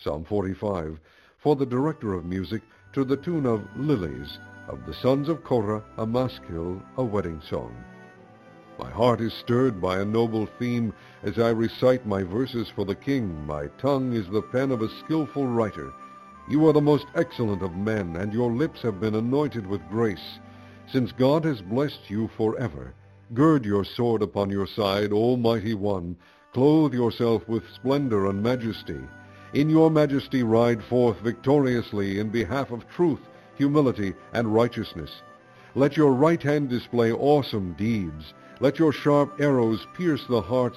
Psalm 45, for the director of music, to the tune of Lilies, of the sons of Korah, a maskil, a wedding song. My heart is stirred by a noble theme as I recite my verses for the king. My tongue is the pen of a skillful writer. You are the most excellent of men, and your lips have been anointed with grace. Since God has blessed you forever, gird your sword upon your side, O mighty one. Clothe yourself with splendor and majesty. In your majesty ride forth victoriously in behalf of truth, humility, and righteousness. Let your right hand display awesome deeds. Let your sharp arrows pierce the hearts